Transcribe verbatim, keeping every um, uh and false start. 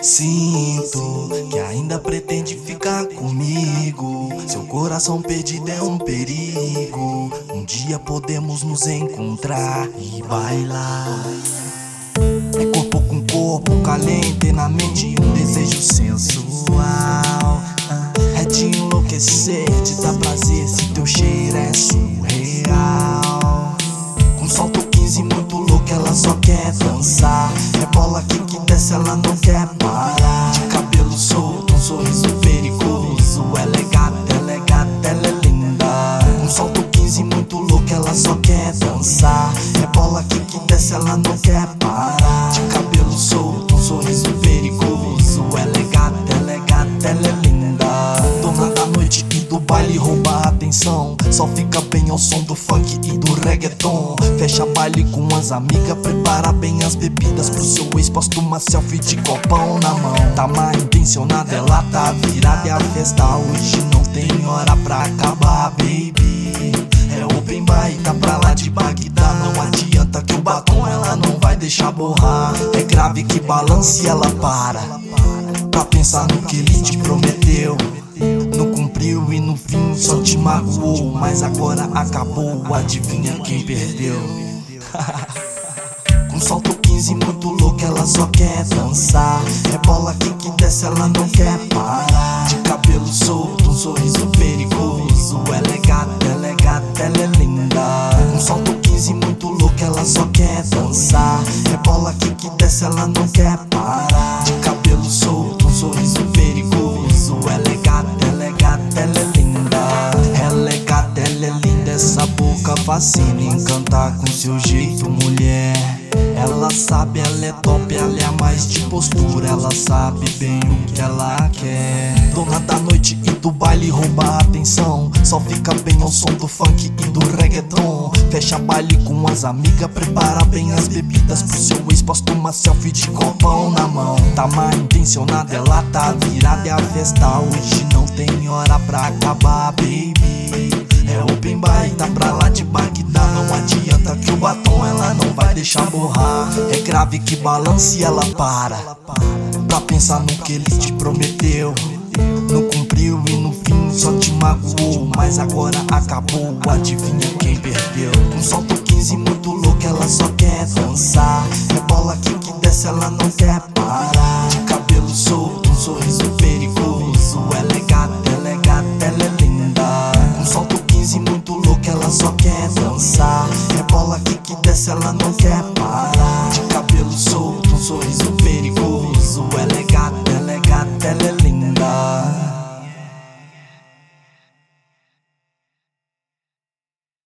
Sinto que ainda pretende ficar comigo. Seu coração perdido é um perigo. Um dia podemos nos encontrar e bailar. É corpo com corpo, caliente na mente, um desejo sensual. É de enlouquecer, de dar prazer, se teu cheiro é surreal. Com salto quinze muito louco, ela só quer dançar. É bola que que desce, ela não quer parar. De cabelo solto, um sorriso perigoso. Ela é gata, ela é gata, ela é linda. Com salto quinze muito louco, ela só quer dançar. É bola que que desce, ela não quer parar. De cabelo solto, um sorriso perigoso. Ela é gata, ela é gata, ela é linda. Dona da noite e do baile rouba a atenção. Só fica bem ao som do funk e do reggaeton. Fecha baile com as amigas, prepara bem as bebidas pro seu ex, posta uma selfie de copão na mão. Tá mal intencionada, ela tá virada, e a festa hoje não tem hora pra acabar, baby. É open bar e tá pra lá de Bagdá. Não adianta que o batom ela não vai deixar borrar. É grave que balança e ela para pra pensar no que ele te prometeu. Não cumpriu e no fim só te magoou. Mas agora acabou, adivinha quem perdeu? Com salto quinze muito louco, ela só quer dançar. É bola que que desce, ela não quer parar. De cabelo solto, um sorriso perigoso. Ela é gata, ela é gata, ela é linda. Com salto quinze muito louco, ela só quer dançar. É bola que que desce, ela não quer parar. De cabelo solto, um sorriso perigoso. Ela é gata, ela é gata, ela é linda. Ela é gata, ela é linda. Essa boca fascina, encanta com seu jeito, mulher. Ela sabe, ela é top, ela é a mais de postura. Ela sabe bem o que ela quer. Dona da noite e do baile rouba a atenção. Só fica bem ao som do funk e do reggaeton. Fecha baile com as amigas, prepara bem as bebidas pro seu ex, posta uma selfie de copão na mão. Tá mal intencionada, ela tá virada, e a festa hoje não tem hora pra acabar, baby. É open bar e tá pra lá de Bagdá. Não adianta que o batom ela não vai deixar borrar. É grave que balança e ela para pra pensar no que ele te prometeu. Não cumpriu e no fim só te magoou. Mas agora acabou, adivinha quem perdeu? Com salto quinze muito louco, ela só quer dançar. É bola que que desce, ela não quer parar. De cabelo solto, um sorriso perigoso. Ela é gata, ela é gata, ela é linda. Com salto quinze muito louco, ela só quer dançar. É bola que que desce, ela não quer parar. De cabelo solto, um sorriso perigoso. Ela é gata, ela é gata, ela é linda.